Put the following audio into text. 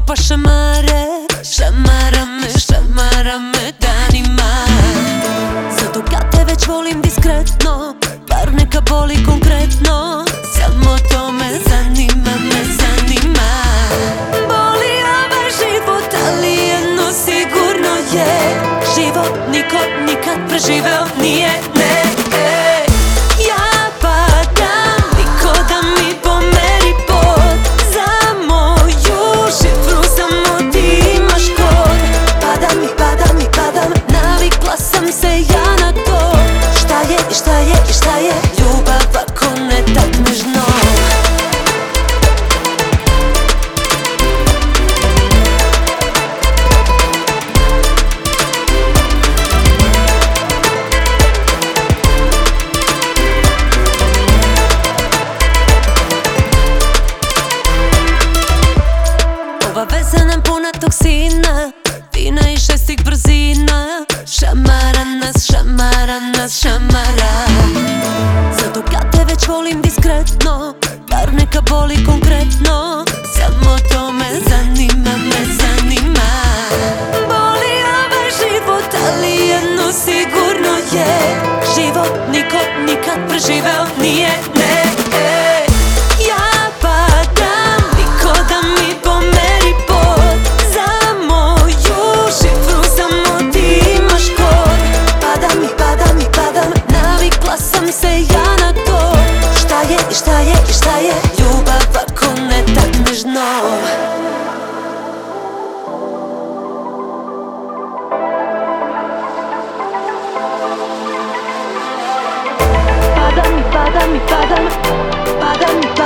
pa šamare. Šamara me danima. Zato kad te već volim diskretno, bar neka boli konkretno. Samo to me zanima. Boli ovaj život, ali jedno sigurno je: život niko nikad preživeo nije, ne. Ja padam, niko da mi pomeri pod. Za moju šifru samo ti imaš kod. Padam, navikla sam se ja na to. Šta je ljubav ako ne takmižno? Ova veza nam puna toksina, vina i šestih brzina. Šamara nas, šamara. Zato kad te već volim diskretno, bar neka boli konkretno. Samo to me zanima. Boli ovaj život, ali jedno sigurno je: život niko nikad preživeo nije, ne. Ja padam, niko da mi pomeri pod. Za moju šifru samo ti imaš kod. Padam, navikla sam se ja na to. Šta je ljubav ako ne takmižno? Padam.